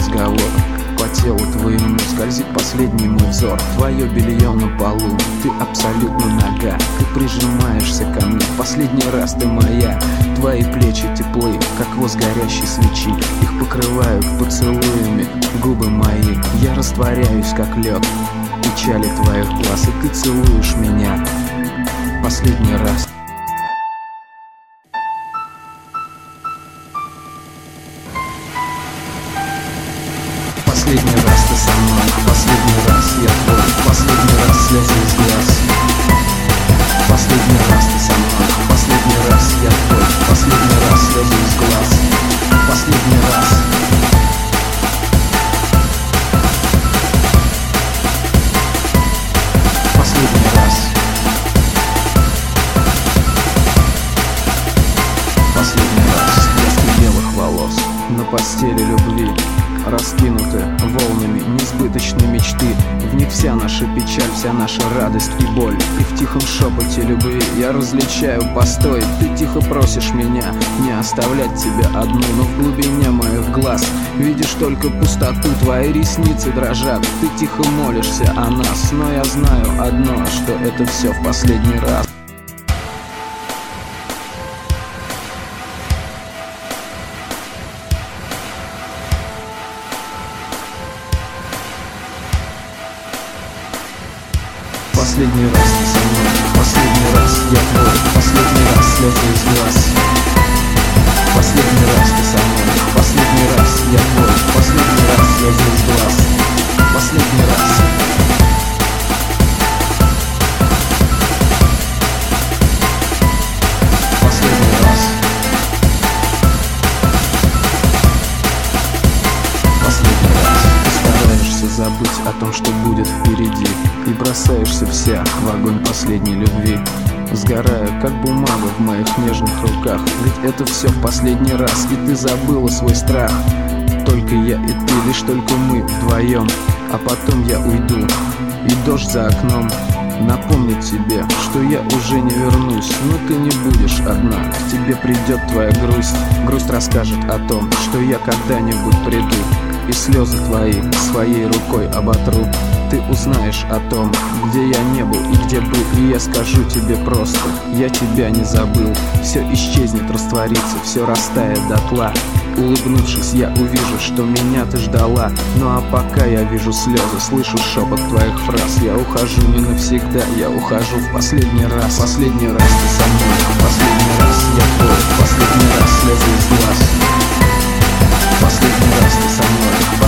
разговор. По телу твоему скользит последний мой взор. Твое белье на полу, ты абсолютно нага. Ты прижимаешься ко мне, последний раз ты моя. Твои плечи теплы, как воск горящей свечи. Их покрывают поцелуями губы мои. Я растворяюсь, как лед в печали твоих глаз. И ты целуешь меня последний раз. Последний раз ты со мной, последний раз я твой, последний раз слезы из глаз. Последний раз ты со мной, последний раз я твой, последний раз слезы из глаз. Последний раз. Последний раз. Последний раз. Блеск белых волос на постели любви, раскинуты волнами несбыточной мечты. В них вся наша печаль, вся наша радость и боль. И в тихом шепоте любви я различаю постой. Ты тихо просишь меня не оставлять тебя одну, но в глубине моих глаз видишь только пустоту. Твои ресницы дрожат, ты тихо молишься о нас. Но я знаю одно, что это все в последний раз. Последний раз ты со мной, последний раз я твой, последний раз слезы из глаз. Последний раз ты со мной, последний раз я твой, последний раз слезы из глаз. Последний раз. Последний раз. Последний раз. Ты стараешься забыть о том, что будет впереди, и бросаешься вся в огонь последней любви, сгорая, как бумага в моих нежных руках. Ведь это все в последний раз, и ты забыла свой страх. Только я и ты, лишь только мы вдвоем. А потом я уйду, и дождь за окном напомнит тебе, что я уже не вернусь. Но ты не будешь одна, к тебе придет твоя грусть. Грусть расскажет о том, что я когда-нибудь приду, и слезы твои своей рукой оботру. Ты узнаешь о том, где я не был и где был, и я скажу тебе просто: я тебя не забыл. Все исчезнет, растворится, все растает дотла. Улыбнувшись, я увижу, что меня ты ждала. Ну а пока я вижу слезы, слышу шепот твоих фраз. Я ухожу не навсегда, я ухожу в последний раз. Последний раз ты со мной, последний раз я твой, последний раз слезы из глаз. Последний раз ты со мной.